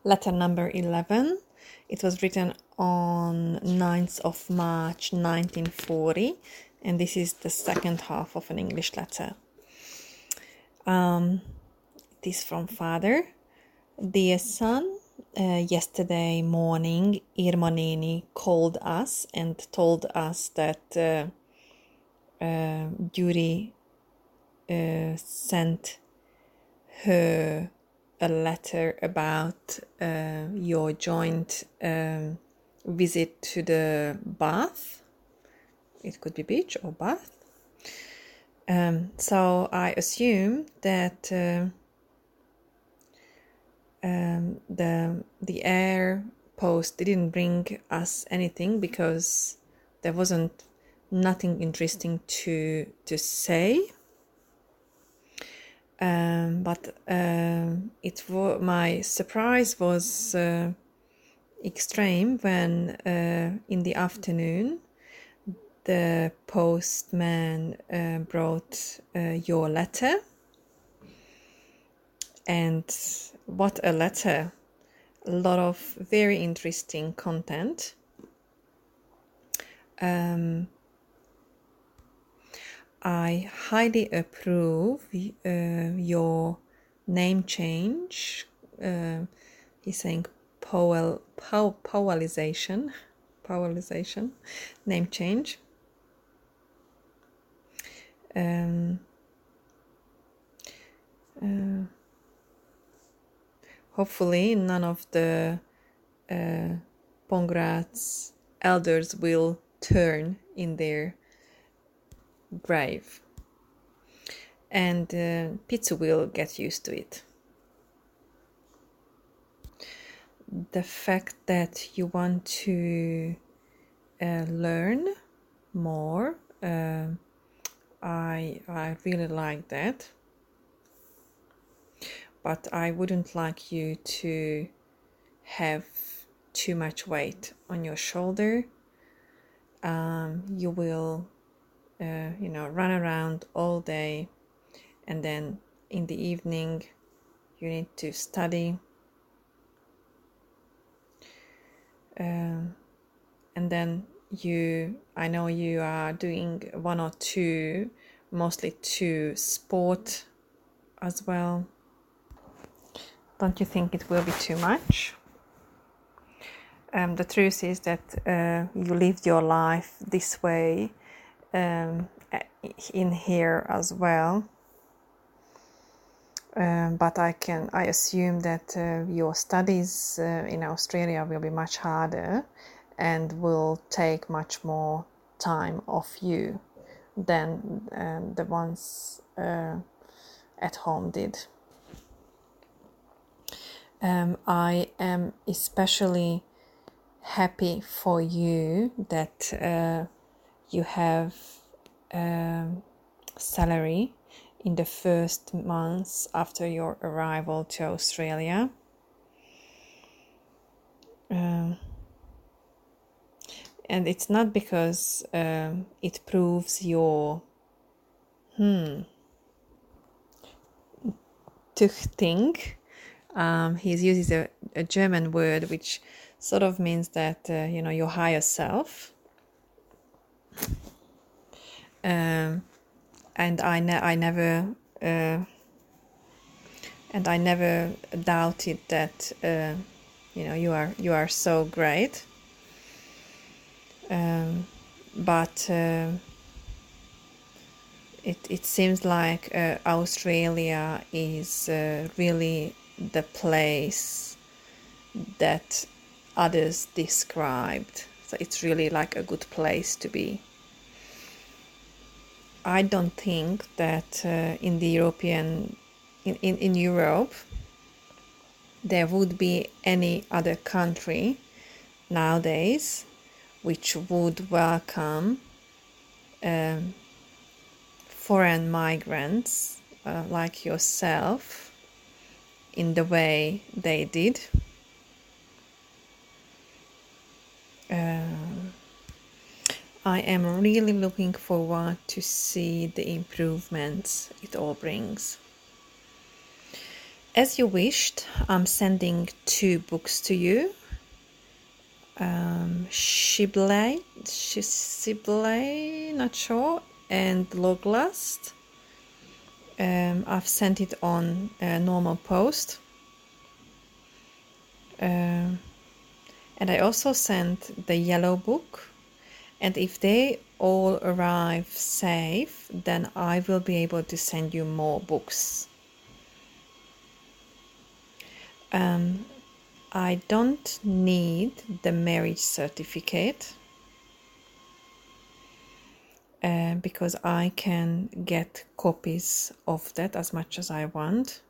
Letter number 11. It was written on 9th of March 1940, and this is the second half of an English letter. It is from father. Dear son, yesterday morning Irma Neni called us and told us that Yuri sent her a letter about your joint visit to the bath. It could be beach or bath. So I assume that the air post didn't bring us anything because there wasn't nothing interesting to say. But my surprise was extreme when in the afternoon the postman brought your letter. And what a letter! A lot of very interesting content. I highly approve your name change. He's saying powellization, name change. Hopefully none of the Pongrat's elders will turn in their grave, and Pitsu will get used to it. The fact that you want to learn more, I really like that, but I wouldn't like you to have too much weight on your shoulder. You will run around all day, and then in the evening you need to study, and then I know you are doing one or two, mostly two sport as well. Don't you think it will be too much? The truth is that you lived your life this way in here as well, but I assume that your studies in Australia will be much harder and will take much more time off you than the ones at home did. I am especially happy for you that you have salary in the first months after your arrival to Australia. And it's not because it proves your Tuchting. He uses a German word which sort of means that your higher self. And I never doubted that you are so great. But it seems like Australia is really the place that others described. So it's really like a good place to be. I don't think that in Europe there would be any other country nowadays which would welcome foreign migrants like yourself in the way they did. I am really looking forward to see the improvements it all brings. As you wished, I'm sending 2 books to you. Shibley, not sure, and Loglast. I've sent it on normal post. And I also sent the yellow book. And if they all arrive safe, then I will be able to send you more books. I don't need the marriage certificate because I can get copies of that as much as I want.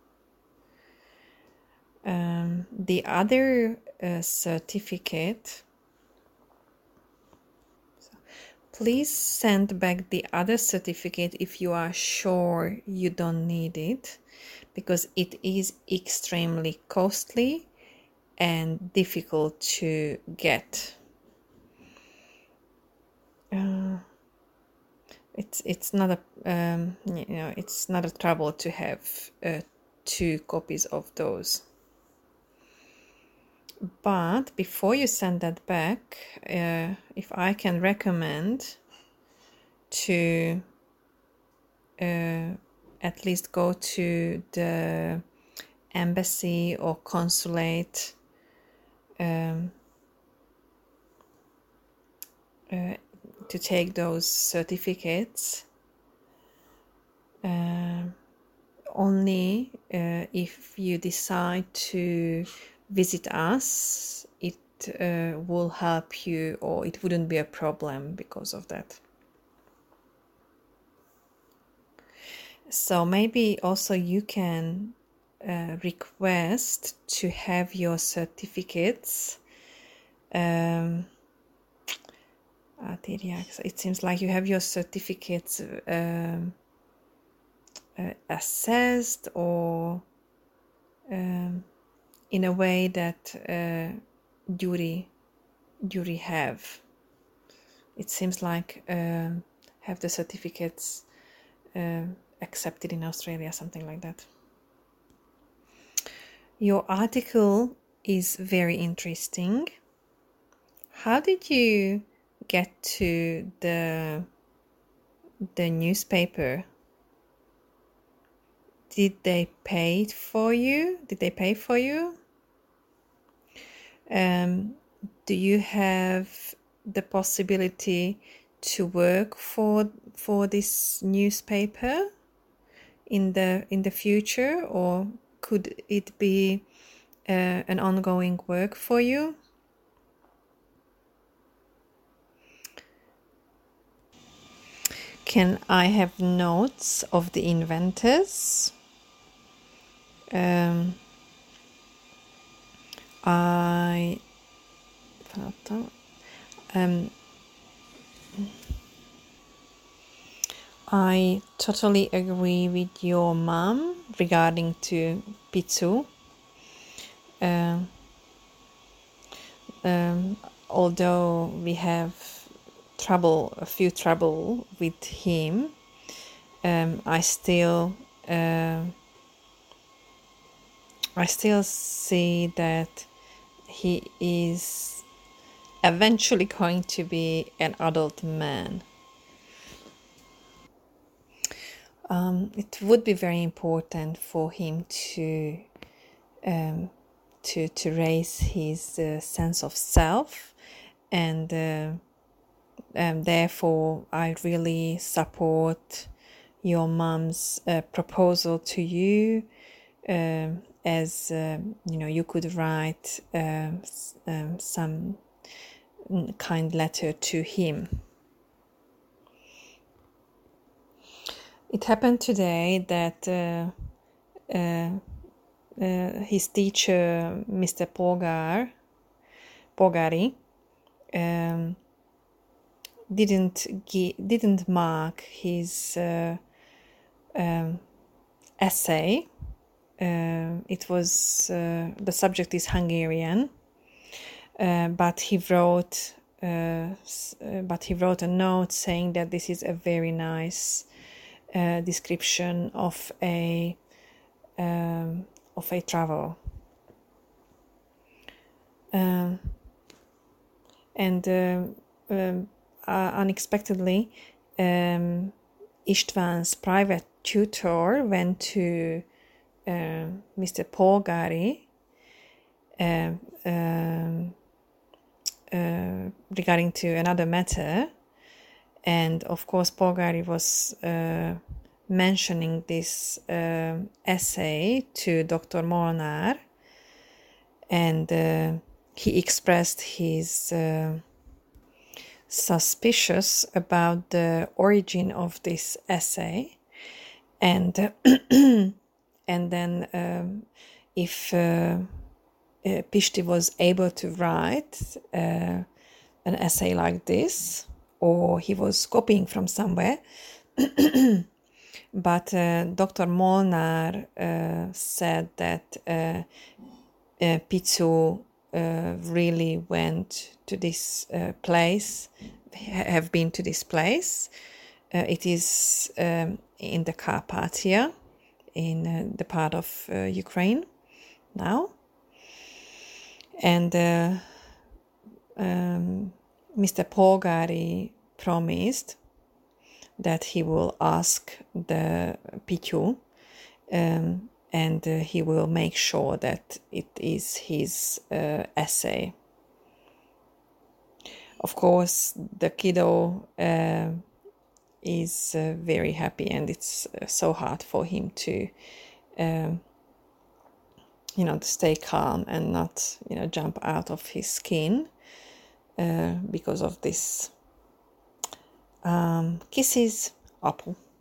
The other certificate, please send back the other certificate if you are sure you don't need it, because it is extremely costly and difficult to get. It's not a it's not a trouble to have 2 copies of those. But before you send that back, if I can recommend to at least go to the embassy or consulate to take those certificates, only if you decide to visit us, it will help you, or it wouldn't be a problem because of that. So maybe also you can request to have your certificates. It seems like you have your certificates assessed, or in a way that jury have. It seems like have the certificates accepted in Australia, something like that. Your article is very interesting. How did you get to the newspaper? Did they pay for you? Do you have the possibility to work for this newspaper in the future, or could it be an ongoing work for you? Can I have notes of the inventors? I totally agree with your mom regarding to Pitsu. Although we have a few trouble with him, I still see that he is eventually going to be an adult man. It would be very important for him to raise his sense of self, and therefore I really support your mom's proposal to you, as you could write some kind letter to him. It happened today that his teacher, Mr. Pogari, didn't mark his essay. It was the subject is Hungarian, but he wrote a note saying that this is a very nice description of a of a travel. Unexpectedly, István's private tutor went to Mr. Polgári regarding to another matter, and of course Polgári was mentioning this essay to Dr. Molnár, and he expressed his suspicious about the origin of this essay, and and then if Pishti was able to write an essay like this, or he was copying from somewhere. But Dr. Molnár said that Picu really went to this place, have been to this place. It is in the Carpathia, in the part of Ukraine now. And Mr. Polgári promised that he will ask the Picu, and he will make sure that it is his essay. Of course, the kiddo is very happy, and it's so hard for him to, to stay calm and not, jump out of his skin because of this. Kisses, Apu.